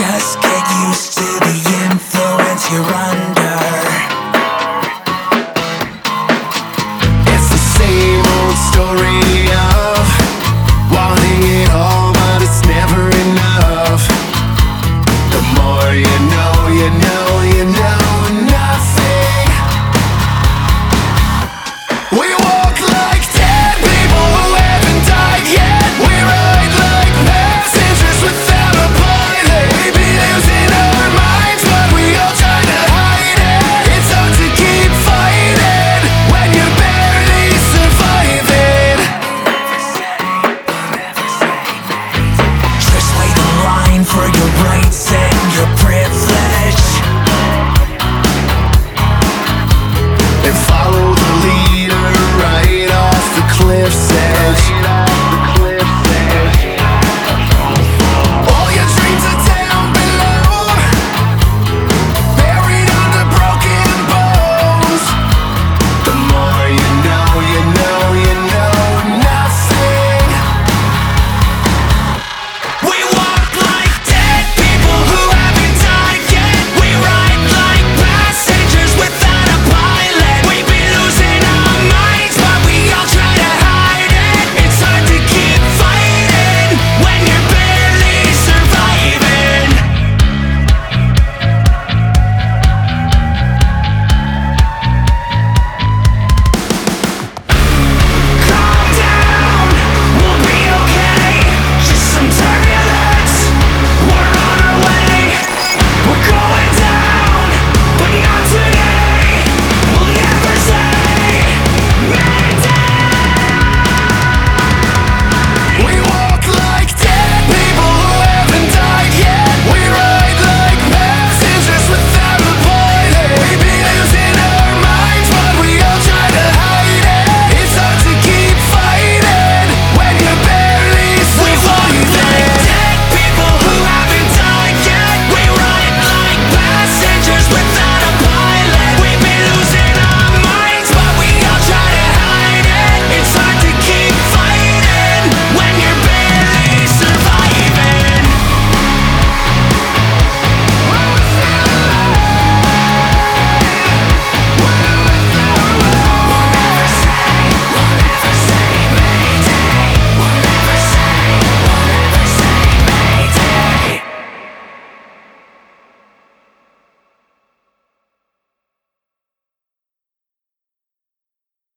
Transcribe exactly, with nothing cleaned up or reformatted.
Just get used to the influence you're under. It's the same old story of wanting it all, but it's never enough. The more you know, you know, you know nothing. We walk like dead people who haven't died yet. We ride like passengers without a pilot. We be losing our minds, but we all try to hide it. It's hard to keep fighting when you're barely surviving. Just wait in line for your rights and your